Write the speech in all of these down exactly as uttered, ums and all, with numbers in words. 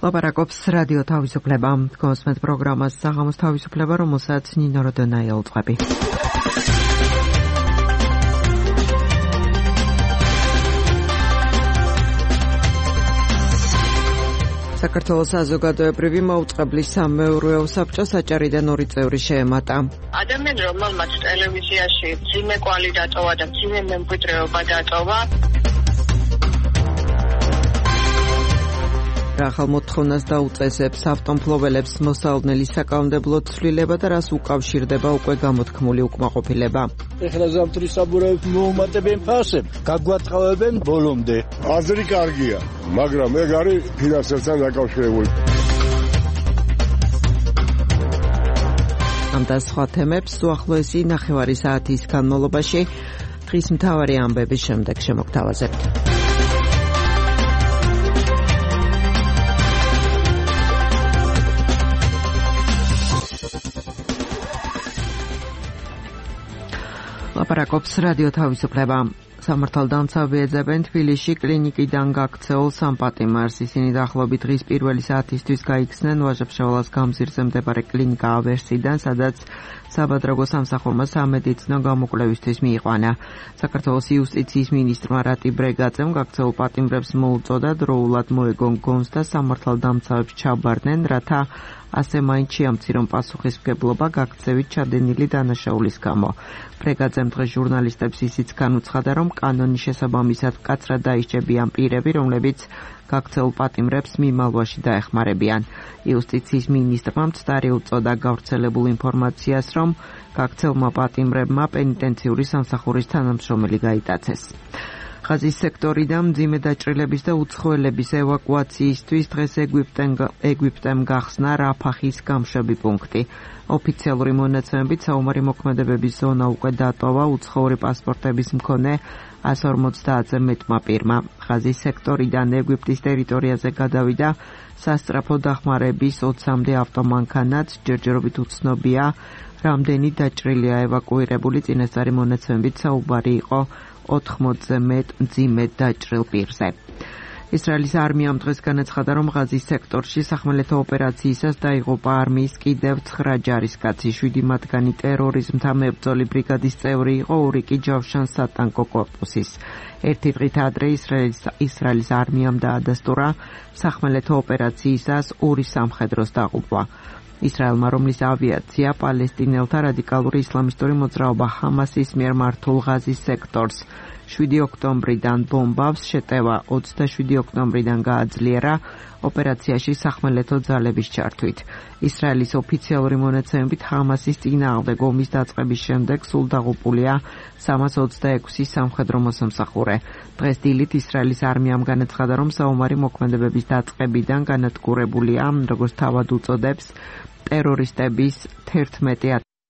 ლაპარაკობს რადიო თავისუფლება. კონსმეთ პროგრამას საღამოს თავისუფლება, რომელსაც ნინო როდონაი ელწყვები. საქართველოს საზოგადოებრივი მაუწყებლის სამეურვეო საბჭოს აჭარიდან ორი წევრი შეემატა. ადამიანი, რომელმაც ტელევიზიაში მძიმე კვალი დატოვა და მძიმე მემკვიდრეობა დატოვა. ახალ მოთხოვნას დაუწესებს ავტომფლობელებს მოსალოდნელი საკანონმდებლო ცვლილება და რას უკავშირდება უკვე გამოთქმული უკმაყოფილება. ეხლა ზამთრის საბურავით მოუმატებენ ფასებს, გაგვატყავებენ ბოლომდე. აზრი კარგია, მაგრამ ეგ არის ფინანსებთან დაკავშირებული. ამ და სხვა თემებს უახლოესი ნახევარი საათის განმავლობაში დღის მთავარი ამბების შემდეგ შემოგთავაზებთ. ლაპარაკობს რადიო თავისუფლება. სამართალდამცავი ეძებენ თბილისში კლინიკიდან გაქცეულ სამ პატიმარს. ისინი დაახლოებით დღის პირველი საათისთვის გაიქცნენ ვაჟა-ფშაველას გამზირზე მდებარე კლინიკა ავერსიდან, სადაც საბადროგო სამსახურმა სამედიცინო გამოკვლევისთვის მიიყვანა. საქართველოს იუსტიციის მინისტრმა რატი ბრეგაძემ გაქცეულ პატიმრებს მოუწოდა დროულად მოეგონ გონს და სამართალდამცავებს ჩაბარდნენ, რათა ასე მაინც შეამცირონ პასუხისმგებლობა გაქცევით ჩადენილი დანაშაულის გამო. ბრეგაძემ დღეს ჟურნალისტებს ისიც განუცხადა, რომ კანონის შესაბამისად მკაცრად დაისჯებიან პირები, რომლებიც გაქცეულ პატიმრებს მიმალვაში დაეხმარებიან. იუსტიციის მინისტრმა მცდარი უწოდა გავრცელებულ ინფორმაციას, რომ გაქცეულმა პატიმრებმა პენიტენციური სამსახურის თანამშრომელი გაიტაცეს. ხაზის სექტორიდან მძიმე დაჭრილების და უცხოელების ევაკუაციისთვის დღეს ეგვიპტემ გახსნა რაფახის გამშვები პუნქტი. ოფიციალური მონაცემებით საომარი მოქმედებების ზონა უკვე დატოვა უცხოური პასპორტების მქონე ასი ორმოცდაათზე მეტმა პირმა. ხაზის სექტორიდან ეგვიპტის ტერიტორიაზე გადავიდა სასწრაფო დახმარების ოცამდე ავტომანქანაც, ჯერჯერობით უცნობია, რამდენი დაჭრილია ევაკუირებული. წინასწარი მონაცემებით საუბარი იყო ოთხმოცზე მეტ მძიმედ დაჭრილ პირზე. ისრაელის არმიამ დღეს განაცხადა, რომ ღაზის სექტორში სახმელეთო ოპერაციისას დაიღუპა არმიის კიდევ ცხრა ჯარისკაცი. შვიდი მათგანი ტერორიზმთა მებრძოლი ბრიგადის წევრი იყო, ორი კი ჯავშანს სატანკო კორპუსის. ერთი დღით ადრე ისრაელის, ისრაელის არმიამ დაადასტურა სახმელეთო ოპერაციისას ორი სამხედროს დაღუპვა. ისრაელმა, რომლის ავიაცია პალესტინელთა რადიკალური ისლამისტური მოძრაობა ჰამასის მიერ მართულ ღაზის სექტორს შვიდი ოქტომბრიდან ბომბავს, შეტევა ოცდაშვიდი ოქტომბრიდან გააძლიერა ოპერაციაში სახმელეთო ძალების ჩართვით. ისრაელის ოფიციალური მონაცემებით ჰამასის წინააღმდეგ ომის დაწყების შემდეგ სულ დაღუპულია სამას ოცდაექვსი სამხედრო მოსამსახურე. დღეს დილით ისრაელის არმიამ განაცხადა, რომ საომარი მოქმედებების დაწყებიდან განადგურებულია, როგორც თავად უწოდებს, ტერორისტების თერთმეტი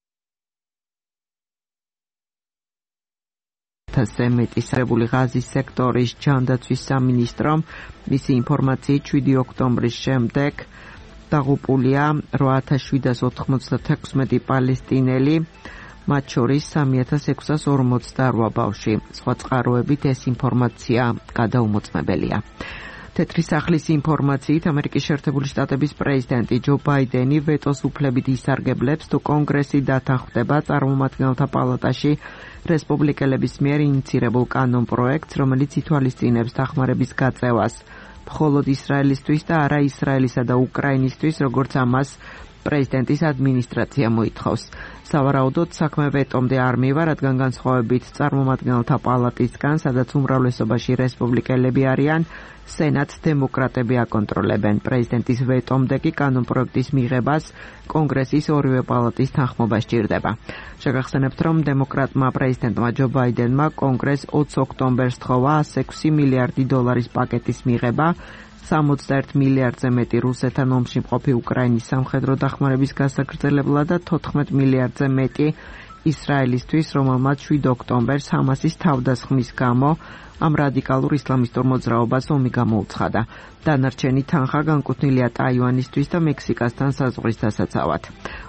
ათასზე მეტი სარებული ღაზის სექტორის ჯანდაცვის სამინისტრომ მისი ინფორმაციით შვიდი ოქტომბრის შემდეგ დაღუპულია რვა ათას შვიდას ოთხმოცდათექვსმეტი პალესტინელი, მათ შორის სამი ათას ექვსას ორმოცდარვა ბავშვი. სხვა წყაროებით ეს ინფორმაცია გადაუმოწმებელია. თეთრი სახლის ინფორმაციით ამერიკის შეერთებული შტატების პრეზიდენტი ჯო ბაიდენი ვეტოს უფლებით ისარგებლებს, თუ კონგრესი დათანხმდება წარმომადგენელთა პალატაში რესპუბლიკელების მიერ ინიცირებულ კანონ პროექტს, რომელიც ითვალისწინებს დახმარების გაწევას მხოლოდ ისრაელისთვის და არა ისრაელისა და უკრაინისთვის, როგორც ამას პრეზიდენტის ადმინისტრაცია მოითხოვს. სავარაუდოდ საქმე ვეტომდე არ მივა, რადგან განსხვავებით წარმომადგენელთა პალატისგან, სადაც უმრავლესობაში რესპუბლიკელები არიან, სენატს დემოკრატები აკონტროლებენ. პრეზიდენტის ვეტომდე კი კანონპროექტის მიღებას კონგრესის ორივე პალატის თანხმობა სჭირდება. შეგახსენებთ, რომ დემოკრატმა პრეზიდენტმა ჯო ბაიდენმა კონგრესს ოცი ოქტომბერს თხოვა ასი ექვსი მილიარდი დოლარის პაკეტის მიღება, სამოცდაერთ მილიარდზე მეტი რუსეთთან ომში მყოფი უკრაინის სამხედრო დახმარების გასაგრძელებლად და თოთხმეტ მილიარდზე მეტი ისრაელისთვის, რომელმაც შვიდ ოქტომბერს ჰამასის თავდასხმის გამო ამ რადიკალურ ისლამისტურ მოძრაობას ომი გამოუცხადა. დანარჩენი თანხა განკუთვნილია ტაივანისთვის და მექსიკასთან საზღვრის დასაცავად.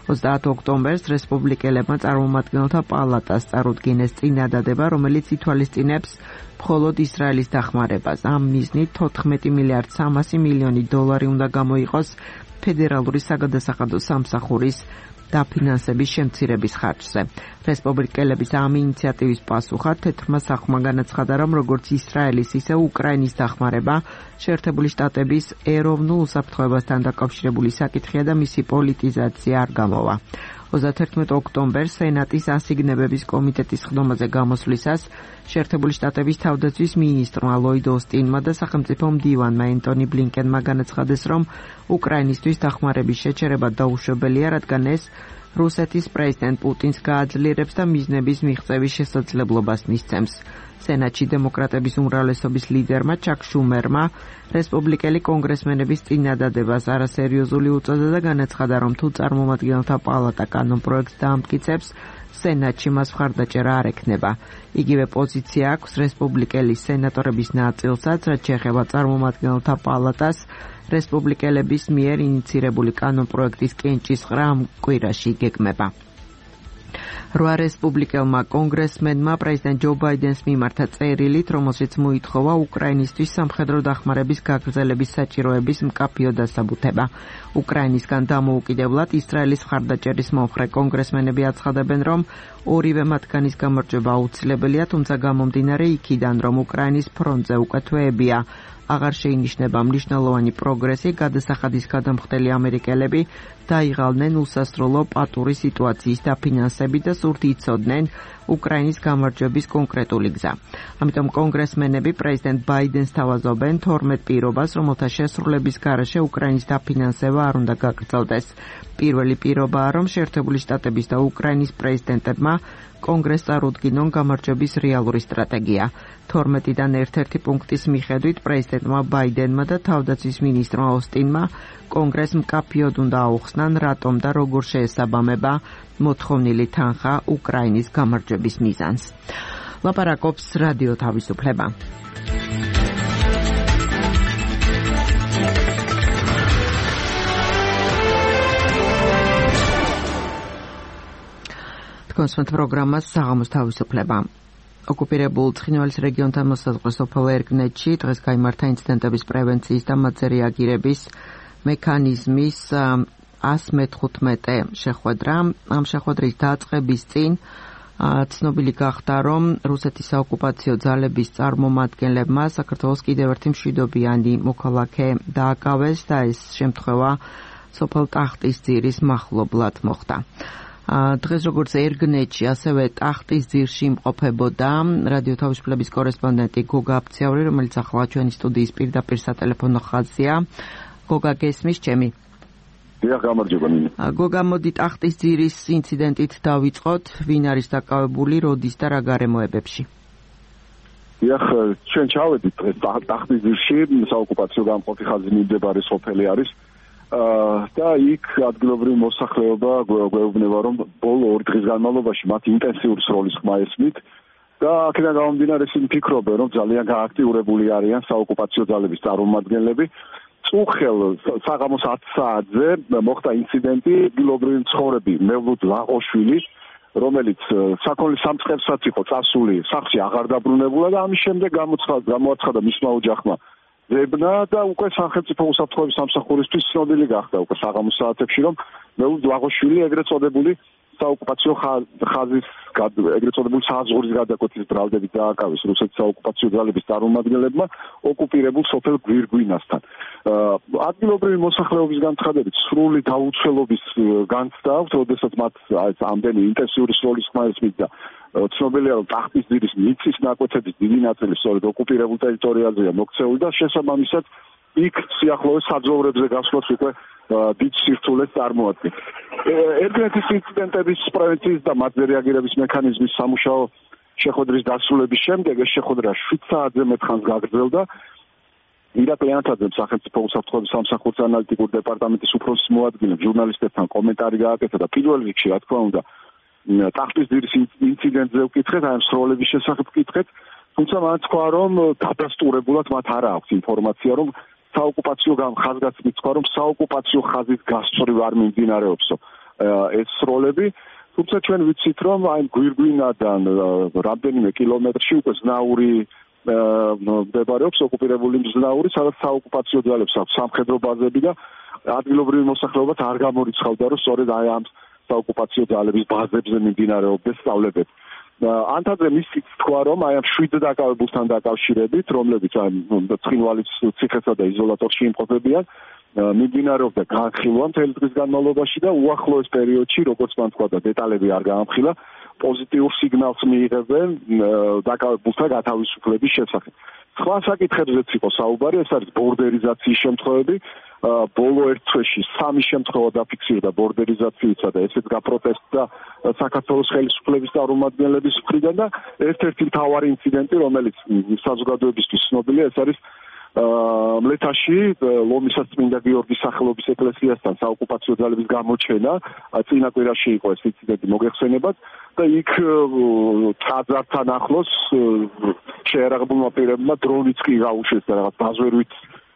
ოცდაათ ოქტომბერს რესპუბლიკელებმა წარმომადგენელთა პალატას წარუდგინეს წინადადება, რომელიც ითვალისწინებს მხოლოდ ისრაელის დახმარებას. ამ მიზნით თოთხმეტი მილიარდ სამასი მილიონი დოლარი უნდა გამოიყოს ფედერალური საგადასახადო სამსახურის დაფინანსების შემცირების ხარჯზე. რესპუბლიკელების ამ ინიციატივის პასუხად თეთრმა სახლმა განაცხადა, რომ როგორც ისრაელის, ისე უკრაინის დახმარება შეერთებული შტატების ეროვნულ უსაფრთხოებასთან დაკავშირებული საკითხია და მისი პოლიტიზაცია არ გამოვა. ოცდაათერთმეტ ოქტომბერს სენატის ასიგნებების კომიტეტის ხდომაზე გამოსვლისას შეერთებული შტატების თავდაცვის მინისტრმა ლოიდ ოსტინმა და სახელმწიფო მდივანმა ენტონი ბლინკენმა განაცხადეს, რომ უკრაინისთვის დახმარების შეჩერება დაუშვებელია, რადგან ეს რუსეთის პრეზიდენტ პუტინს გააძლიერებს და მიზნების მიღწევის შესაძლებლობას მისცემს. სენატში დემოკრატების უმრავლესობის ლიდერმა ჩაკ შუმერმა რესპუბლიკელი კონგრესმენების წინადადებას არასერიოზული უწოდა და განაცხადა, რომ თუ წარმომადგენელთა პალატა კანონპროექტს დაამტკიცებს, სენატში მას მხარდაჭერა არ ექნება. იგივე პოზიცია აქვს რესპუბლიკელი სენატორების ნაწილსაც, რაც შეეხება წარმომადგენელთა პალატას რესპუბლიკელების მიერ ინიცირებული კანონპროექტის კენჭისყრა ამ კვირაში იგეგმება. რვა რესპუბლიკელმა კონგრესმენმა პრეზიდენტ ჯო ბაიდენს მიმართა წერილით, რომელშიც მოითხოვა უკრაინისთვის სამხედრო დახმარების გაგრძელების საჭიროების მკაფიო დასაბუთება. უკრაინისგან დამოუკიდებლად ისრაელის მხარდაჭერის მომხრე კონგრესმენები აცხადებენ, რომ ორივე მათგანის გამარჯვება აუცილებელია, თუმცა გამომდინარე იქიდან, რომ უკრაინის ფრონტზე უკვე თვეებია აღარ შეინიშნება მნიშვნელოვანი პროგრესი, გადასახადის გადამხდელი ამერიკელები დაიღალნენ უსასრულო პატური სიტუაციის დაფინანსებით და სურთ იცოდნენ უკრაინის გამარჯვების კონკრეტული გზა. ამიტომ კონგრესმენები პრეზიდენტ ბაიდენს თავაზობენ თორმეტ პირობას, რომელთა შესრულების გარეშე უკრაინის დაფინანსება არ უნდა გაგრძელდეს. პირველი პირობაა, რომ შეერთებული შტატების და უკრაინის პრეზიდენტებმა კონგრესს წარუდგინონ გამარჯვების რეალური სტრატეგია. თორმეტიდან ერთ-ერთი პუნქტის მიხედვით პრეზიდენტმა ბაიდენმა და თავდაცვის მინისტრმა ოსტინმა კონგრესს მკაფიოდ უნდა აუხსნან, რატომ და როგორ შეესაბამება მოთხოვნილი თანხა უკრაინის გამარჯვების მიზანს. ლაპარაკობს რადიო თავისუფლება. კონსმეთ პროგრამას საღამოს თავისუფლება. ოკუპირებულ ცხინვალის რეგიონთან მოსაზღვრე სოფელ ერგნეთში დღეს გაიმართა ინციდენტების პრევენციის და მათზე რეაგირების მექანიზმის ას მეთხუთმეტე შეხვედრა. ამ შეხვედრის დაწყების წინ ცნობილი გახდა, რომ რუსეთის საოკუპაციო ძალების წარმომადგენლებმა საქართველოს კიდევ ერთი მშვიდობიანი მოქალაქე დააკავეს და ეს შემთხვევა სოფელ ტახტისძირის მახლობლად მოხდა. დღეს როგორც ერგნეთში, ასევე ტახტისძირში იმყოფებოდა რადიო თავისუფლების კორესპონდენტი გოგა აფციავრი, რომელიც ახლა ჩვენი სტუდიის პირდაპირ სატელეფონო ხაზია. გოგა, გესმის ჩემი? დიახ, გამარჯობა მინი. გოგა, მოდი ტახტისძირის ინციდენტით დავიწყოთ. ვინ არის დაკავებული, როდის და რა გარემოებებში? დიახ, ჩვენ ჩავედით დღეს ტახტისძირში, საოკუპაციო გამყოფი ხაზი მიმდებარე სოფელი არის. და იქ ადგილობრივი მოსახლეობა გვეუბნება, რომ ბოლო ორი დღის განმავლობაში მათ ინტენსიური სროლის ხმა ესმით და აქედან გამომდინარე ისინი ფიქრობენ, რომ ძალიან გააქტიურებული არიან საოკუპაციო ძალების წარმომადგენლები. წუხელ საღამოს ათ საათზე მოხდა ინციდენტი, ადგილობრივი მცხოვრები მელუდ ლაღოშვილი, რომელიც საქონლის სამწყებსაც იყო წასული, სახლში აღარ დაბრუნებულა და ამის შემდეგ გამოაცხადა მისმა ოჯახმა ზებნა და უკვე სახელმწიფო უსაფრთხოების სამსახურისთვის ცნობილი გახდა უკვე საღამოს საათებში, რომ მელუდ ლაღოშვილი ეგრეთ წოდებული საოკუპაციო ხაზის ეგრეთ წოდებული საზღვრის გადაკვეთის ბრალდებით დააკავეს რუსეთის საოკუპაციო ძალების წარმომადგენლებმა ოკუპირებულ სოფელ გვირგვინასთან. ადგილობრივი მოსახლეობის განცხადებით სრული დაუცველობის განცდა აქვს, როდესაც მათ ამდენი ინტენსიური სროლის ხმა ესმით და ცნობილია, რომ ტახტისძირის მიწის ნაკვეთების დიდი ნაწილი სწორედ ოკუპირებულ ტერიტორიაზეა მოქცეული და შესაბამისად იქ სიახლოვეს საძოვრებზე გასვლაც უკვე დიდ სირთულეს წარმოადგენს. ერგნეთის ინციდენტების პრევენციის და მათზე რეაგირების მექანიზმის სამუშაო შეხვედრის დასრულების შემდეგ ეს შეხვედრა შვიდ საათზე მეტ ხანს გაგრძელდა. ირაკლი ანთაძემ სახელმწიფო უსაფრთხოების სამსახურის ანალიტიკურ დეპარტამენტის უფროსის მოადგილემ ჟურნალისტებთან კომენტარი გააკეთა და პირველ რიგში, რა თქმა უნდა, ტახტისძირის ინციდენტზე ვკითხეთ, აი ამ სროლების შესახებ ვკითხეთ, თუმცა მან თქვა, რომ დადასტურებულად მათ არ აქვს ინფორმაცია, რომ საოკუპაციო ხაზგასმით თქვა, რომ საოკუპაციო ხაზის გასწვრივ არ მიმდინარეობსო ეს სროლები. თუმცა ჩვენ ვიცით, რომ აი გვირგვინადან რამდენიმე კილომეტრში უკვე ზნაური მდებარეობს, ოკუპირებული ზნაური, სადაც საოკუპაციო ძალებს აქვს სამხედრო ბაზები და ადგილობრივი მოსახლეობაც არ გამორიცხავდა, რომ სწორედ აი ამ საოკუპაციო ძალების ბაზებზე მიმდინარეობდეს სწავლებები. ანთაძე მისით თქვა, რომ აი ამ შვიდ დაკავებულთან დაკავშირებით, რომლებიც აი ცხინვალის ციხესა და იზოლატორში იმყოფებიან, მიმდინარეობდა განხილვა მთელი დღის განმავლობაში და უახლოეს პერიოდში, როგორც მან თქვა და დეტალები არ გაამხილა, პოზიტიურ სიგნალს მიიღებენ დაკავებულთა გათავისუფლების შესახებ. სხვა საკითხებზეც იყო საუბარი, ეს არის ბორდერიზაციის შემთხვევები. ბოლო ერთ თვეში სამი შემთხვევა დაფიქსირდა ბორდერიზაციისა და ესეც გაპროტესტდა საქართველოს ხელისუფლების წარმომადგენლების მხრიდან და ერთ-ერთი მთავარი ინციდენტი, რომელიც საზოგადოებისთვის ცნობილია, ეს არის მლეთაში ლომისას წმინდა გიორგის სახელობის ეკლესიასთან საოკუპაციო ძალების გამოჩენა. წინა კვირაში იყო ეს ინციდენტი მოგეხსენებათ და იქ ტაძართან ახლოს შეერაღებულმა პირებმა დრონიც კი გაუშვეს და რაღაც დაზვერვით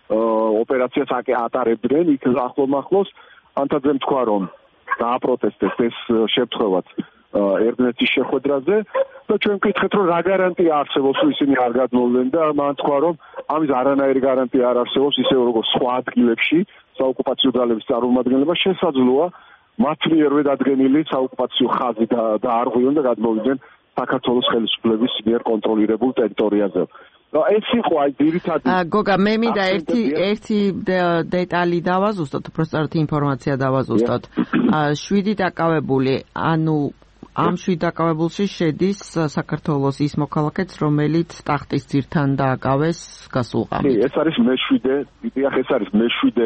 ოპერაციას ატარებდნენ იქ ახლოს. ანთაძემ თქვა, რომ დააპროტესტეს ეს შემთხვევაც ერგნეთის შეხვედრაზე და ჩვენ ვკითხეთ, რომ რა გარანტია არსებობს, რომ ისინი არ გადმოვიდნენ და მან თქვა, რომ ამის არანაირი გარანტია არ არსებობს, ისევ როგორც სხვა ადგილებში საოკუპაციო ძალების წარმომადგენლობა შესაძლოა მათ მიერვე დადგენილი საოკუპაციო ხაზი დაარღვიონ და გადმოვიდნენ საქართველოს ხელისუფლების მიერ კონტროლირებულ ტერიტორიაზე. ეს იყო აი ძირითადი. გოგა, მე მინდა ერთი ერთი დეტალი დავაზუსტოთ, უბრალოდ ინფორმაცია დავაზუსტოთ. შვიდი დაკავებული, ანუ ამ შვიდ დაკავებულში შედის საქართველოს ის მოქალაქეც, რომელიც ტახტის ძირთან დააკავეს გასულყამით. ეს არის მეშვიდე, დიახ, ეს არის მეშვიდე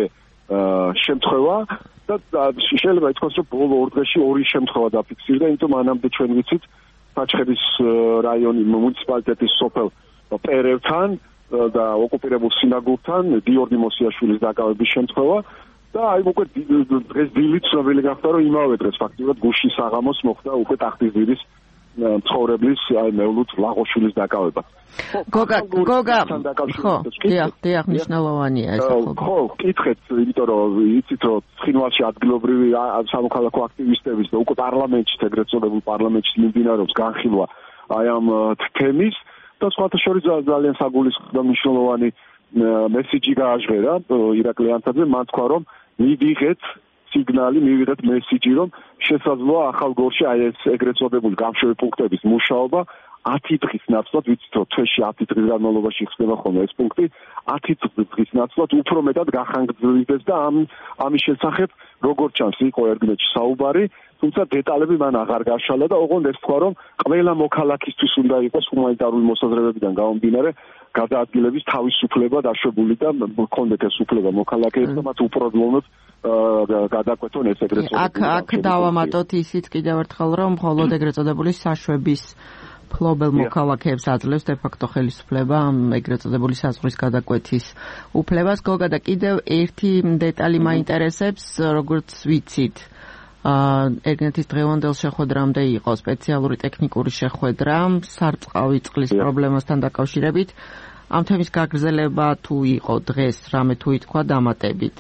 შემთხვევა და შეიძლება ითქვას, რომ ბოლო ორ დღეში ორი შემთხვევა დაფიქსირდა, იმიტომ მანამდე ჩვენ ვიცით საჩხერის რაიონის მუნიციპალიტეტის სოფელ პერევთან და ოკუპირებულ სინაგურთან გიორგი მოსიაშვილის დაკავების შემთხვევა და აი უკვე დღეს დილით ცნობილი გახდა, რომ იმავე დღეს ფაქტობრივად გუშინ საღამოს მოხდა უკვე ტახტის ძირის მცხოვრებლის აი მეულუთ ლაღოშვილის დაკავება. გოგა, გოგა, ხო, დიახ, დიახ, მნიშვნელოვანია ეს ახლა. ხო, ვკითხეთ, იმიტომ რომ იცით, რომ ცხინვალში ადგილობრივი სამოქალაქო აქტივისტების და უკვე პარლამენტში, ეგრეთ წოდებულ პარლამენტში მიმდინარეობს განხილვა აი ამ თემის და სხვათა შორის ძალიან საგულისხმო და მნიშვნელოვანი მესიჯი გააჟღერა ირაკლი ანთაძემ. მან თქვა, რომ მივიღეთ სიგნალი, მივიღეთ მესიჯი, რომ შესაძლოა ახალგორში აი ეს ეგრეთ წოდებული გამშვები პუნქტების მუშაობა ათი დღის ნაცვლად, ვიცით, რომ თვეში ათი დღის განმავლობაში ხდება ხოლმე ეს პუნქტი, ათი დღის ნაცვლად უფრო მეტად გახანგრძლივდეს და ამ ამის შესახებ როგორც ჩანს იყო ერგნეთში საუბარი, თუმცა დეტალები მან აღარ გაშალა და ოღონდ ეს თქვა, რომ ყველა მოქალაქისთვის უნდა იყოს ჰუმანიტარული მოსაზრებებიდან გამომდინარე გადაადგილების თავისუფლება დაშვებული და მქონდეთ ეს უფლება მოქალაქეებს და მათ უპრობლემოდ გადაკვეთონ ეს ეგრეთ წოდებული. აქ აქ დავამატოთ ისიც კიდევ ერთხელ, რომ მხოლოდ ეგრეთ წოდებული საშვების ფლობელ მოქალაქეებს აძლევს de facto ხელისუფლება ეგრეთ წოდებული საზღვრის გადაკვეთის უფლებას. გოგა, და კიდევ ერთი დეტალი მაინტერესებს, როგორც ვიცით, ერგნეთის დღევანდელ შეხვედრამდე იყო სპეციალური ტექნიკური შეხვედრა სარწყავი წყლის პრობლემასთან დაკავშირებით. ამ თემის გაგრძელება თუ იყო დღეს, რამე თუ ითქვა დამატებით?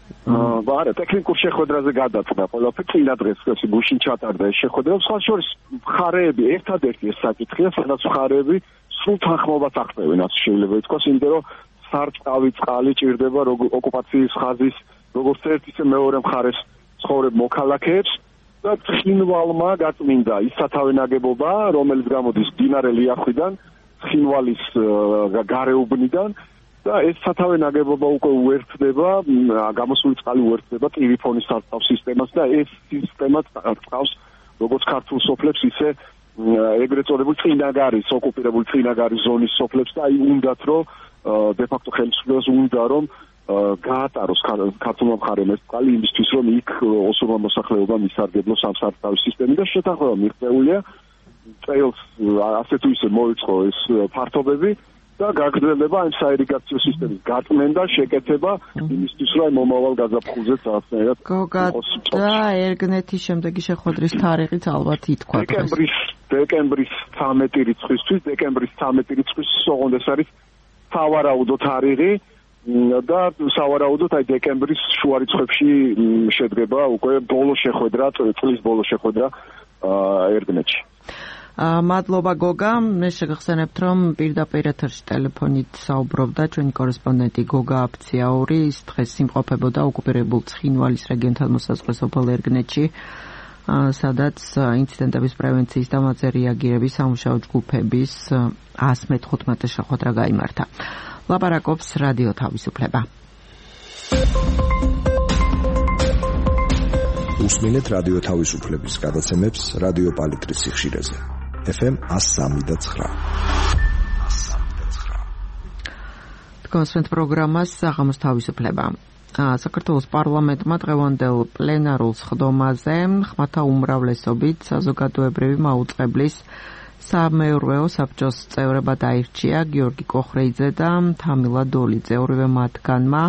არა, ტექნიკურ შეხვედრაზე გადაწყდა ყველაფერი, წინა დღეს გუშინ ჩატარდა ეს შეხვედრა. სხვა შორის მხარეები, ერთადერთი ეს საკითხია, სადაც მხარეები სრულ თანხმობას აღწევენ, ასე შეიძლება ითქვას, იმიტომ რომ სარწყავი წყალი ჭირდება ოკუპაციის ხაზის როგორც ერთ ისე მეორე მხარეს ცხოვრებ მოქალაქეებს და ცხინვალმა გაწმინდა ის სათავე ნაგებობა, რომელიც გამოდის მდინარე ლიახვიდან, ცხინვალის გარეუბნიდან და ეს სათავე ნაგებობა უკვე უერთდება, გამოსული წყალი უერთდება ტელეფონის სარწყავ სისტემას და ეს სისტემა წყავს როგორც ქართულ სოფლებს, ისე ეგრეთ წოდებულ წინაგარის, ოკუპირებულ წინაგარის ზონის სოფლებს და აი უნდათ რომ de facto ხელისუფლებას უნდა რომ გაატაროს ქართულმა მხარემ ეს წყალი იმისთვის, რომ იქ ოსურმა მოსახლეობამ ისარგებლოს ამ სარწყავის სისტემით და შეთანხმება მიღწეულია. წელს ასე თუ ისე მოიწყო ეს ფართობები და გაგრძელება ამ საირიგაციო სისტემის გაწმენდა, შეკეთება იმისთვის, რომ მომავალ გაზაფხულზეც რაღაცნაირად იყოს. და ერგნეთის შემდეგი შეხვედრის თარიღიც ალბათ ითქვა. დეკემბრის დეკემბრის ცამეტი რიცხვისთვის, დეკემბრის ცამეტი რიცხვის ოღონდ ეს არის სავარაუდო თარიღი. და სავარაუდოდ აი დეკემბრის შუა რიცხვებში შედგება უკვე ბოლო შეხვედრა, წლის ბოლო შეხვედრა ერგნეთში. მადლობა გოგა, მე შეგახსენებთ, რომ პირდაპირ ეთერში ტელეფონით საუბრობდა ჩვენი კორესპონდენტი გოგა აფციაური, ის დღეს იმყოფებოდა ოკუპირებულ ცხინვალის რეგიონთან მოსაზღვრე სოფელ ერგნეთში, სადაც ინციდენტების პრევენციის და მათზე რეაგირების სამუშაო ჯგუფების ას მეთხუთმეტე შეხვედრა გაიმართა. ლაპარაკობს რადიო თავისუფლება. უსმინეთ რადიო თავისუფლების გადაცემებს რადიო პალიტრის სიხშირეზე. ეფ ემ ას სამი და ცხრა. კონსვენთ პროგრამას საღამოს თავისუფლება. საქართველოს პარლამენტმა დღევანდელ პლენარულ სხდომაზე ხმათა უმრავლესობით საზოგადოებრივი მაუწყებლის სამეურვეო საბჭოს წევრებად აირჩია გიორგი კოხრეიძე და თამილა დოლიძე. ორივე მათგანმა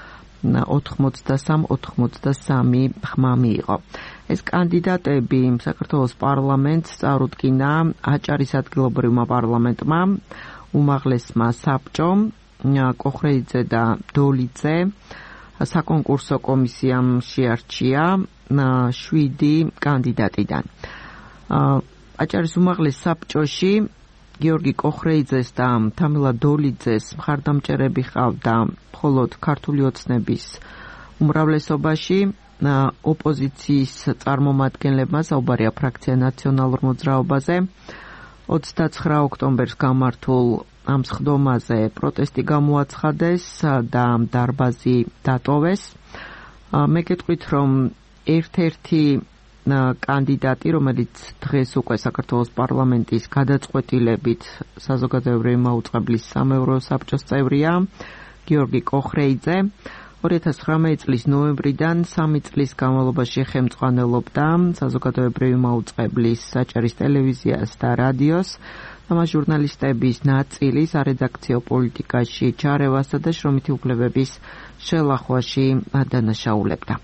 ოთხმოცდასამ ოთხმოცდასამი ხმა მიიღო. ეს კანდიდატები საქართველოს პარლამენტს წარუდგინა აჭარის ადგილობრივმა პარლამენტმა, უმაღლესმა საბჭომ, კოხრეიძე და დოლიძე საკონკურსო კომისიამ შეარჩია შვიდი კანდიდატიდან. აჭარის უმაღლეს საბჭოში გიორგი კოხრეიძეს და თამილა დოლიძეს მხარდამჭერები ჰყავდა მხოლოდ ქართული ოცნების უმრავლესობაში. ოპოზიციის წარმომადგენლებმა საუბარია ფრაქცია ნაციონალურ მოძრაობაზე. ოცდაცხრა ოქტომბერს გამართულ ამ სხდომაზე პროტესტი გამოაცხადეს და დარბაზი დატოვეს. მე გეტყვით, რომ ერთ-ერთი კანდიდატი, რომელიც დღეს უკვე საქართველოს პარლამენტის გადაწყვეტილებით საზოგადოებრივი მაუწყებლის სამეურვეო საბჭოს წევრია, გიორგი კოხრეიძე. ორი ათას ცხრამეტი წლის ნოემბრიდან სამი წლის განმავლობაში ხელმძღვანელობდა საზოგადოებრივი მაუწყებლის აჭარის ტელევიზიას და რადიოს. ამ ჟურნალისტების ნაწილი სარედაქციო პოლიტიკაში ჩარევასა და შრომითი უფლებების შელახვაში დანაშაულებდა.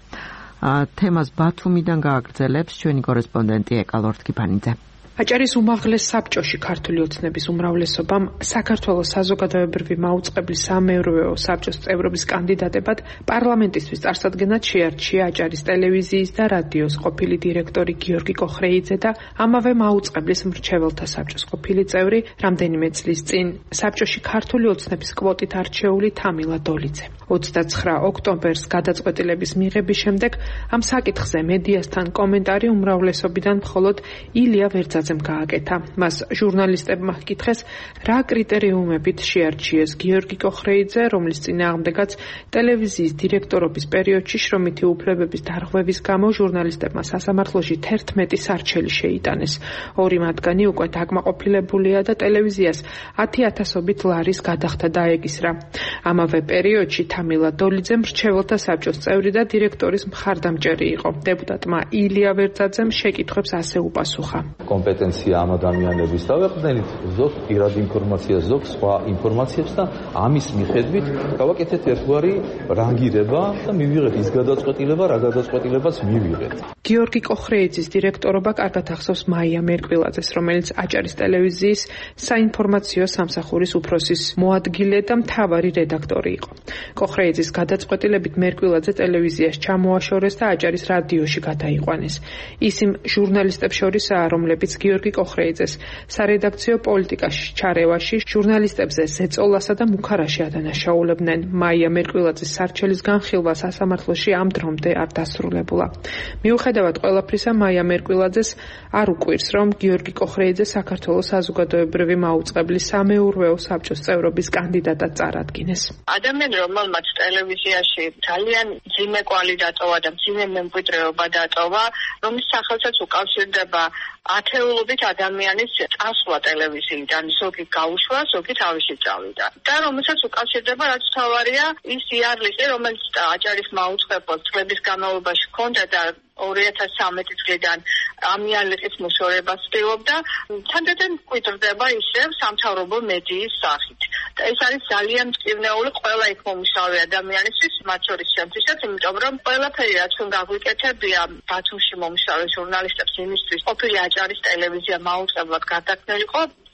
თემას ბათუმიდან გააგრძელებს ჩვენი კორესპონდენტი ეკალორ თქიფანიძე. აჭარის უმაღლეს საბჭოში ქართული ოცნების უმრავლესობამ საქართველოს საზოგადოებრივი მაუწყებლის სამეურვეო საბჭოს წევრობის კანდიდატებად პარლამენტისთვის წარსადგენად შეარჩია აჭარის ტელევიზიის და რადიოს ყოფილი დირექტორი გიორგი კოხრეიძე და ამავე მაუწყებლის მრჩეველთა საბჭოს ყოფილი წევრი რამდენიმე წლის წინ საბჭოში ქართული ოცნების კვოტით არჩეული თამილა დოლიძე. ოცდაცხრა ოქტომბერს გადაწყვეტილების მიღების შემდეგ ამ საკითხზე მედიასთან კომენტარი უმრავლესობიდან მხოლოდ ილია ვერძაძემ გააკეთა. მას ჟურნალისტებმა ჰკითხეს, რა კრიტერიუმებით შეარჩიეს გიორგი კოხრეიძე, რომლის წინააღმდეგაც ტელევიზიის დირექტორობის პერიოდში შრომითი უფლებების დარღვევის გამო ჟურნალისტებმა სასამართლოში თერთმეტი სარჩელი შეიტანეს. ორი მათგანი უკვე დაკმაყოფილებულია და ტელევიზიას ათი ათასობით ლარის გადახდა დაეკისრა. ამავე პერიოდში თამილა დოლიძე მრჩეველთა საბჭოს წევრი და დირექტორის მხარდამჭერი იყო. დეპუტატმა ილია ვერძაძემ შეკითხვებს ასე უპასუხა. კომპეტენცია ამ ადამიანების დავეყრდენით ზოგ პირად ინფორმაციას, ზოგ სხვა ინფორმაციებს და ამის მიხედვით გავაკეთეთ ერთგვარი რანგირება და მივიღეთ ის გადაწყვეტილება, რა გადაწყვეტილებას მივიღეთ. გიორგი კოხრეიძის დირექტორობა კარგად ახსოვს მაია მერკვილაძეს, რომელიც აჭარის ტელევიზიის საინფორმაციო სამსახურის უფროსის მოადგილე და მთავარი რედაქტორი იყო. კოხრეიძის გადაწყვეტილებით მერკვილაძე ტელევიზიას ჩამოაშორეს და აჭარის რადიოში გადაიყვანეს. ის იმ ჟურნალისტებს შორისაა, რომლებიც გიორგი კოხრეიძეს სარედაქციო პოლიტიკაში ჩარევაში ჟურნალისტებზე ზეწოლასა და მუქარაში ადანაშაულებდნენ. მაია მერკვილაძის სარჩელის განხილვა სასამართლოში ამ დრომდე არ დასრულებულა. მიუხედავად ყველაფრისა, მაია მერკვილაძეს არ უკვირს, რომ გიორგი კოხრეიძე საქართველოს საზოგადოებრივი მაუწყებლის სამეურვეო საბჭოს წევრობის კანდიდატად წარადგინეს. ადამიანი, რომელმაც ტელევიზიაში ძალიან მძიმე კვალი დატოვა და მძიმე მემკვიდრეობა დატოვა, რომლის სახელსაც უკავშირდება ათეულობით ადამიანის წასვლა ტელევიზიიდან, ზოგი გაუშვა, ზოგი თავში წავიდა. და რომელსაც უკავშირდება, რაც თავარია, ის იარლისი, რომელიც აჭარის მაუწყებლად წლების განმავლობაში ჰქონდა და ორი ათას ცხრამეტი წლიდან ამ იარლიკის მოშორებას ცდილობდა, თანდათან მკვიდრდება ისევ სამთავრობო მედიის სახით. და ეს არის ძალიან მტკივნეული ყველა იქ მომუშავე ადამიანისთვის, მათ შორის შემთხვევით, იმიტომ რომ ყველაფერი რაც უნდა გაგვიკეთებია ბათუმში მომუშავე ჟურნალისტებს იმისთვის, ყოფილი აჭარის ტელევიზია მაუწყებლად გადაქმნილიყო,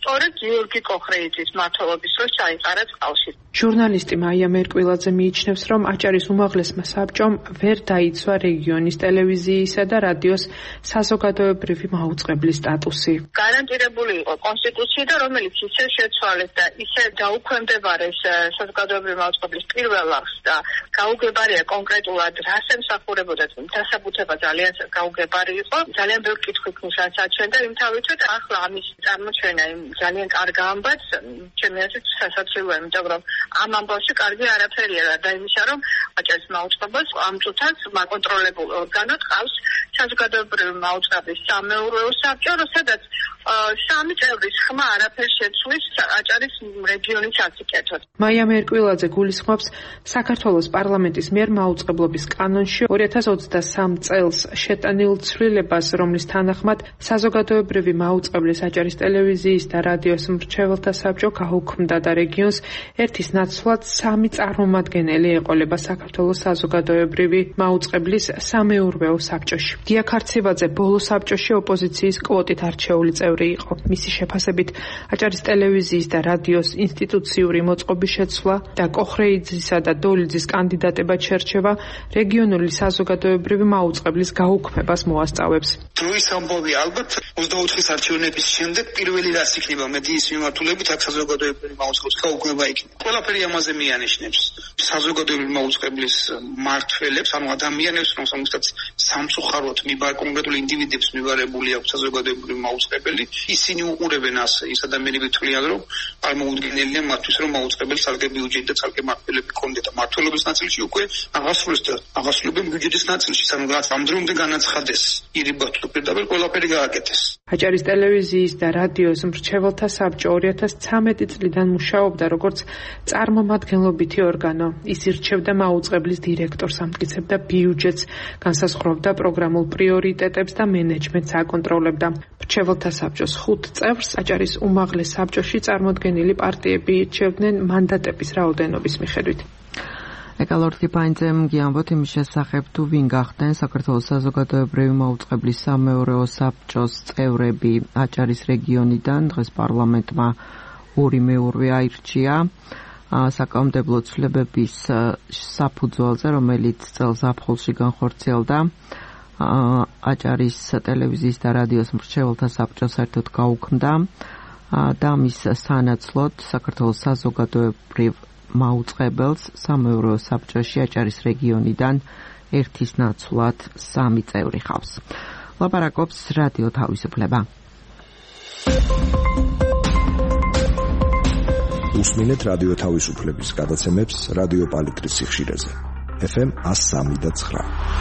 სწორედ გიორგი კოხრეიძის მმართველობის დროს ჩაიყარა წყალში. ჟურნალისტი მაია მერკვილაძე მიიჩნევს, რომ აჭარის უმაღლესმა საბჭომ ვერ დაიცვა რეგიონის ტელევიზიისა და რადიოს საზოგადოებრივი მაუწყებლის სტატუსი. გარანტირებული იყო კონსტიტუციიდან, რომელიც ისე შეცვალეს და ისე დაუქვემდებარეს საზოგადოებრივი მაუწყებლის პირველ აღს და გაუგებარია კონკრეტულად რას ემსახურებოდა, დასაბუთება ძალიან გაუგებარი იყო. ძალიან ბევრი კითხვი ქნუსაც აჩვენდა იმთავითაც ახლა ამის წარმოჩენა იმ ძალიან კარგ ამბავს ჩემი აზრით სასაცილოა, იმიტომ რომ ამ ამბავში კარგი არაფერია და იმისა რომ აჭარის მაუწყებლობას ამ წუთას მაკონტროლებულ ორგანო ყავს საზოგადოებრივი მაუწყებლის სამეურვეო საბჭო, სადაც სამი წევრის ხმა არაფერს შეცვლის აჭარის რეგიონის აკეთოთ. მაია მერკვილაძე გულისხმობს საქართველოს პარლამენტის მიერ მაუწყებლობის კანონში ორი ათას ოცდასამ წელს შეტანილ ცვლილებას, რომლის თანახმად საზოგადოებრივი მაუწყებლის აჭარის ტელევიზიის და რადიოს მრჩეველთა საბჭო გაუქმდა და რეგიონს ერთის ნაცვლად სამი წარმომადგენელი ეყოლება საქართველოს საზოგადოებრივი მაუწყებლის სამეურვეო საბჭოში. გია ქარცივაძე ბოლო საბჭოში ოპოზიციის კვოტით არჩეული წევრი იყო. მისი შეფასებით აჭარის ტელევიზიის და რადიოს ინსტიტუციური მოწყობის შეცვლა და კოხრეიძისა და დოლიძის კანდიდატებად შერჩევა რეგიონული საზოგადოებრივი მაუწყებლის გაუქმებას მოასწავებს. დროის ამბავი ალბათ ოცდაოთხის არჩევნების შემდეგ პირველი რას იქნება მედიის მიმართულებით აქ საზოგადოებრივი მაუწყებლის გაუქმება იქნება. ყველაფერი ამაზე მიანიშნებს საზოგადოებრივი მაუწყებლის მმართველებს, ანუ ადამიანებს, რომელსაც სამწუხაროდ მიბარ კონკრეტულ ინდივიდებს მიბარებული აქვს საზოგადოებრივი მაუწყებელი, ისინი უყურებენ ასე, ის ადამიანები თვლიან, რომ წარმოუდგენელია მათთვის, რომ მაუწყებელი ცალკე ბიუჯეტი და ცალკე მმართველები კონდეთ და მმართველობის ნაწილში უკვე აღასრულეს და აღასრულებენ ბიუჯეტის ნაწილში, ანუ რაც ამ დრომდე განაცხადეს ირიბად თუ პირდაპირ ყველაფერი გააკეთეს. აჭარის ტელევიზიის და რადიოს მრჩეველთა საბჭო ორი ათას ცხრამეტი წლიდან მუშაობდა როგორც წარმომადგენლობითი ორგანო. ის ირჩევდა მაუწყებლის დირექტორს, ამტკიცებდა ბიუჯეტს, განსაზღვრავდა პროგრამულ პრიორიტეტებს და მენეჯმენტს აკონტროლებდა. მრჩეველთა საბჭოს ხუთ წევრს აჭარის უმაღლეს საბჭოში წარმოდგენილი პარტიები ირჩევდნენ მანდატების რაოდენობის მიხედვით. ეკალორთი პაინძემ გიამბოთ იმის შესახებ, თუ ვინ გახდნენ საქართველოს საზოგადოებრივი მაუწყებლის სამეურვეო საბჭოს წევრები აჭარის რეგიონიდან. დღეს პარლამენტმა ორი მეურვე აირჩია საკანონმდებლო ცვლილებების საფუძველზე, რომელიც წელს ზაფხულში განხორციელდა. აჭარის ტელევიზიის და რადიოს მრჩეველთა საბჭო საერთოდ გაუქმდა და მის სანაცვლოდ საქართველოს საზოგადოებრივ მაუწყებელს სამეურვეო საბჭოში აჭარის რეგიონიდან ერთის ნაცვლად სამი წევრი ხავს. ლაპარაკობს რადიო თავისუფლება. უსმინეთ რადიო თავისუფლების გადაცემებს რადიო პალიტრის სიხშირეზე. ეფ ემ εκατო სამი და ცხრა.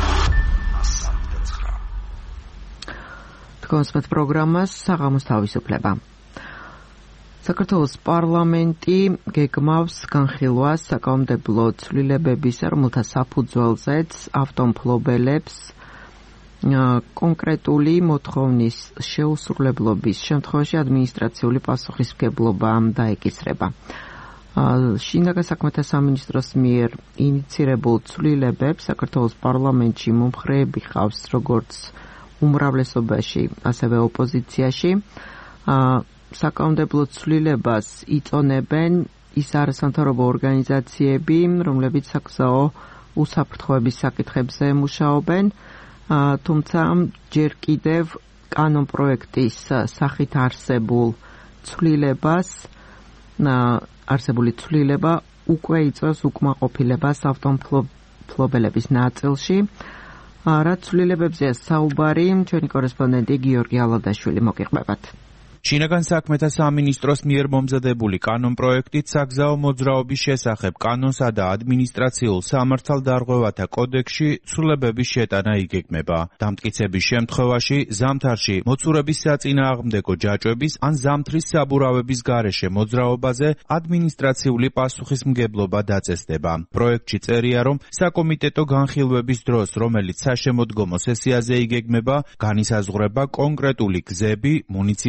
თქვენს პროგრამას საღამოს თავისუფლება. საქართველოს პარლამენტი გეგმავს განხილვას საკანონმდებლო ცვლილებების, რომელთა საფუძველზეც ავტომფლობელებს კონკრეტული მოთხოვნის შეუსრულებლობის შემთხვევაში ადმინისტრაციული პასუხისმგებლობა დაეკისრება. შინაგან საქმეთა სამინისტროს მიერ ინიცირებულ ცვლილებებს საქართველოს პარლამენტში მომხრეები ხავს როგორც უმრავლესობაში, ასევე ოპოზიციაში. საკანონმდებლო ცვლილებას იწონებენ ის არასამთავრობო ორგანიზაციები, რომლებიც საგზაო უსაფრთხოების საკითხებზე მუშაობენ, თუმცა ჯერ კიდევ კანონპროექტის სახით არსებულ ცვლილებას, არსებული ცვლილება უკვე იწვევს უკმაყოფილებას ავტომფლობელების ნაწილში. რაც ცვლილებებზეა საუბარი, ჩვენი კორესპონდენტი გიორგი ალადაშვილი მოგიყვებათ. შინაგან საქმეთა სამინისტროს მიერ მომზადებული კანონპროექტით საგზაო მოძრაობის შესახებ კანონსა და ადმინისტრაციულ სამართალდარღვევათა კოდექსში ცვლილებების შეტანა იგეგმება. დამტკიცების შემთხვევაში ზამთარში მოცურების საწინააღმდეგო ჯაჭვების ან ზამთრის საბურავების გარეშე მოძრაობაზე ადმინისტრაციული პასუხისმგებლობა დაწესდება. პროექტში წერია, რომ საკომიტეტო განხილვების დროს, რომელიც საშემოდგომო სესიაზე იგეგმება, განისაზღვრება კონკრეტული გზები, მუნიციპალიტეტები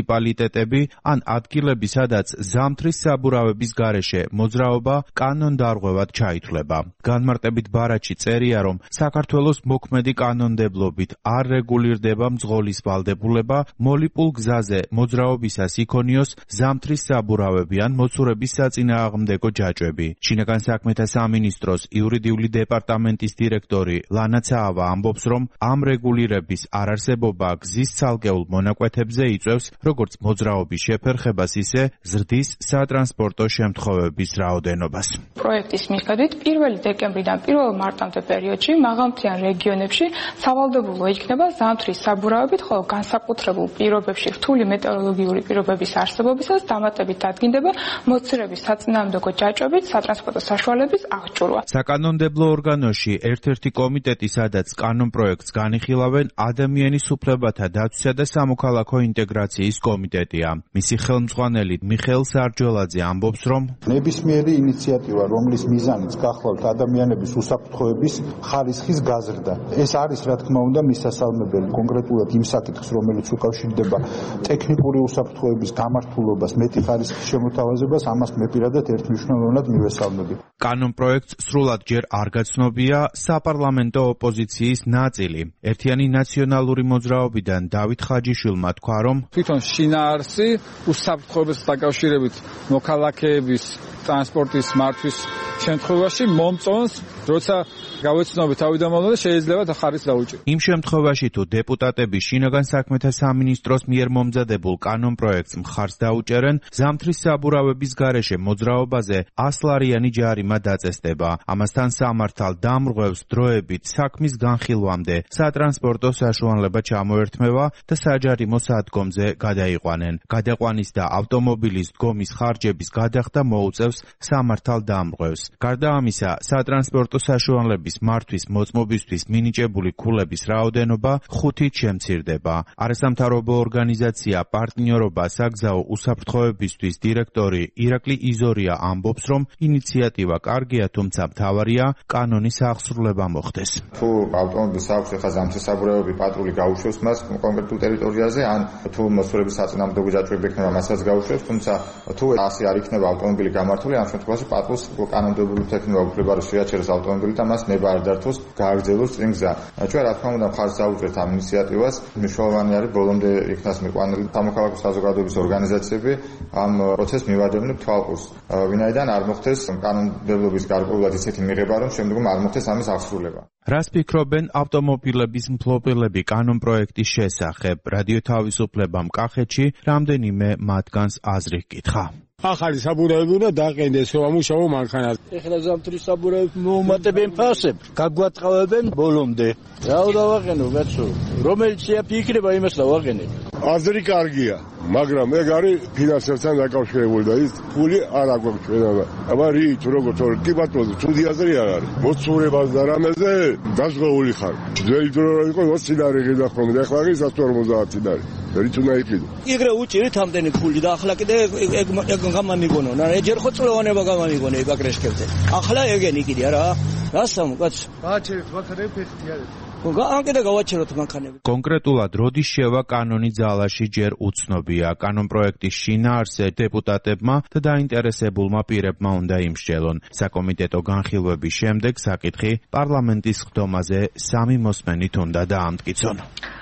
კომიტეტები ან ადგილები, სადაც ზამთრის საბურავების გარეშე მოძრაობა კანონდარღვევად ჩაითვლება. განმარტებით ბარათში წერია, რომ საქართველოს მოქმედი კანონმდებლობით არ რეგულირდება მძღოლის ვალდებულება მოლიპულ გზაზე მოძრაობისას იქონიოს ზამთრის საბურავები ან მოცურების საწინააღმდეგო ჯაჭვები. შინაგან საქმეთა სამინისტროს იურიდიული დეპარტამენტის დირექტორი ლანა ცაავა ამბობს, რომ ამ რეგულირების არარსებობა გზის ცალკეულ მონაკვეთებზე იწვევს როგორც მოძრაობის შეფერხებას, ისე ზრდის სატრანსპორტო შემთხვევების რაოდენობას. პროექტის მიხედვით პირველი დეკემბრიდან პირველი მარტამდე პერიოდში მაღალმთიან რეგიონებში სავალდებულო იქნება ზამთრის საბურავებით, ხოლო განსაკუთრებულ პირობებში რთული მეტეოროლოგიური პირობების არსებობისას დამატებით დადგინდება მოცირების საწინააღმდეგო ჯაჭვებით სატრანსპორტო საშუალების აღჭურვა. საკანონმდებლო ორგანოში ერთ-ერთი კომიტეტი, სადაც კანონპროექტს განიხილავენ ადამიანის უფლებათა დაცვისა და სამოქალაქო ინტეგრაციის კომიტეტია. მისი ხელმძღვანელი მიხეილ სარჯოლაძე ამბობს, რომ ნებისმიერი ინიციატივა, რომლის მიზანიც გახლავთ ადამიანების უსაფრთხოების ხარისხის გაზრდა. ეს არის, რა თქმა უნდა, მისასალმებელი კონკრეტულად იმ საკითხს, რომელიც უკავშირდება ტექნიკური უსაფრთხოების გამართულობას, მეტი ხარისხის შემოთავაზებას, ამას მე პირადად ერთმნიშვნელოვნად მივესალმები. კანონპროექტს სრულად ჯერ არ გაცნობია საპარლამენტო ოპოზიციის ნაწილი. ერთიანი ნაციონალური მოძრაობიდან დავით ხაჯიშვილმა თქვა, რომ თვითონ შინაარსი უსაფრთხოებას დაკავშირებით მოქალაქეების ტრანსპორტის მართვის შემთხვევაში მომწონს, როცა გავეცნობთ თავიდან მომდევნო შეიძლება ხარისხს დაუჭიროთ. იმ შემთხვევაში თუ დეპუტატები შინაგან საქმეთა სამინისტროს მიერ მომზადებულ კანონპროექტს მხარს დაუჭერენ, ზამთრის საბურავების გარეშე მოძრაობაზე ასლარიანი ჯარიმა დაწესდება. ამასთან სამართალ დამრღვევს დროებით საქმის განხილვამდე სატრანსპორტო საშუალება ჩამოერთმევა და საჯარიმო სადგომზე გადაიყვანენ. გადაყვანის და ავტომობილის დგომის ხარჯების გადახდა მოუწევს სამართალ დამრღვევს. გარდა ამისა, სატრანსპორტო საშუალების მართვის მოწმობისთვის მინიჭებული ქულების რაოდენობა ხუთით შემცირდება. არასამთავრობო ორგანიზაცია პარტნიორობა საგზაო უსაფრთხოებისთვის დირექტორი ირაკლი იზორია ამბობს, რომ ინიციატივა კარგია, თუმცა მთავარია კანონის აღსრულება მოხდეს. თუ ავტომობილს აქვს ახლა ზამთრის საბურავები, პატრული გაუშვებს მას კონკრეტულ ტერიტორიაზე, ან თუ მოცურების საწინააღმდეგო ჯაჭვები იქნება, მასაც გაუშვებს, თუმცა თუ ასე არ იქნება ავტომობილი გამართული, ამ შემთხვევაში პატრულს კანონმდებლობით ექნება უფლება, რომ შეაჩეროს ავტომობილი და მას ნება არ დართოს გააგრძელოს წინ გზა. ჩვენ რა თქმა უნდა მხარს დავუჭერთ ამ ინიციატივას. მნიშვნელოვანი არის ბოლომდე იქნას მიყვანილი სამოქალაქო საზოგადოების ორგანიზაციები ამ პროცესს მივადევნებთ თვალყურს. ვინაიდან არ მოხდეს კანონმდებლობის გარკვეულად ისეთი მიღება, რომ შემდგომ არ მოხდეს ამის აღსრულება. რას ფიქრობენ ავტომობილების მფლობელები კანონპროექტის შესახებ? რადიო თავისუფლებამ კახეთში რამდენიმე მათგანს აზრი ჰკითხა. ახალი საბურავები უნდა დაყენდეს, რომ ამუშავო მანქანას. ეხლა ზამთრის საბურავები მოუმატებენ ფასებს, გაგვატყავებენ ბოლომდე. რა დავაყენო, კაცო? რომელიც შეაფიქრება, იმას დავაყენებ. აზრი კარგია, მაგრამ ეგ არის ფინანსებთან დაკავშირებული და ის ფული არ აგვაქვს ჩვენამა. აბა რით როგორც ორი კი ბატონო, ცუდი აზრი არ არის. მოცურებას და რამეზე დაზღვეული ხარ. ძველი დრო რა იყო, სცენარი გიდახმოდა, ახლა კი სამი ორმოცდაათი სცენარი. რით უნდა იყიდო? იგრე უჭირით ამდენი ფული და ახლა კიდე ეგ ეგ გამამიგონო. რა ჯერ ხო წლოვანება გამამიგონე ეგ აგრესკებზე. ახლა ეგენი კიდე რა. რასამ კაც? გააჩერეთ მანქანები ფეხი არის. ანკედა გავაჩეროთ მანქანები. კონკრეტულად როდის შევა კანონი ძალაში ჯერ უცნობია. კანონპროექტის შინაარსზე დეპუტატებმა და დაინტერესებულმა პირებმა უნდა იმსჯელონ. საკომიტეტო განხილვების შემდეგ საკითხი პარლამენტის ხდომაზე სამი მოსმენით უნდა დაამტკიცონ.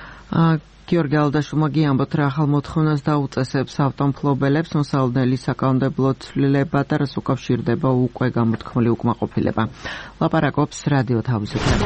გიორგი ალდაშვილმა გიამბოთ, რა ახალ მოთხოვნას დაუწესებს ავტომფლობელებს მოსალოდნელი საკანონმდებლო ცვლილება და რას უკავშირდება უკვე გამოთქმული უკმაყოფილება. ლაპარაკობს რადიო თავისუფლება.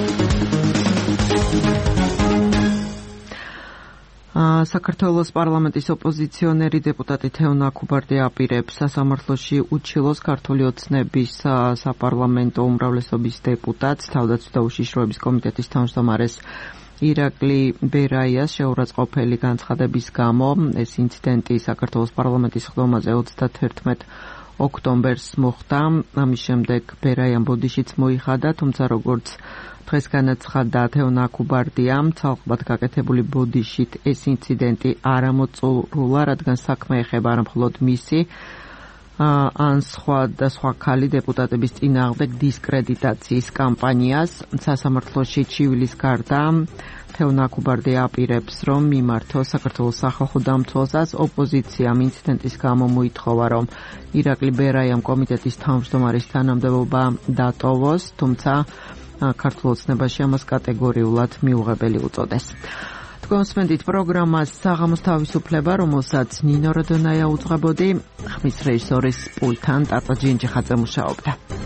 საქართველოს პარლამენტის ოპოზიციონერი დეპუტატი თეონა ქუბარდი აპირებს სასამართლოში უჩილოს ქართული ოცნების საპარლამენტო უმრავლესობის დეპუტატს, თავდაცვის და უშიშროების კომიტეტის თავმჯდომარეს ირაკლი ბერაიას შეურაცხყოფელი განცხადების გამო. ეს ინციდენტი საქართველოს პარლამენტის ხდომაზე ოცდათერთმეტ ოქტომბერს მოხდა. ამის შემდეგ ბერაიამ ბოდიშიც მოიხადა, თუმცა როგორც დღეს განაცხადა თეონა ქუბარდიამ, ცალკებად გაკეთებული ბოდიშით ეს ინციდენტი არ ამოწურულა, რადგან საქმე ეხება არა მხოლოდ მისი ან სხვა და სხვა ქალი დეპუტატების წინააღმდეგ დისკრედიტაციის კამპანიას. სასამართლოში ჩივილის გარდა თეონა კუბარდე აპირებს, რომ მიმართოს საქართველოს სახალხო დამცველსაც. ოპოზიციამ ინციდენტის გამო მოითხოვა, რომ ირაკლი ბერაიამ კომიტეტის თავმჯდომარის თანამდებობა დატოვოს, თუმცა ქართულ ოცნებაში ამას კატეგორიულად მიუღებელი უწოდეს. თქვენსმენდით პროგრამას საღამოს თავისუფლება, რომელსაც ნინო როდონაია უძღვებოდი, ხმის რეჟისორის პულტთან ტატა ჯინჯიხაძე მუშაობდა.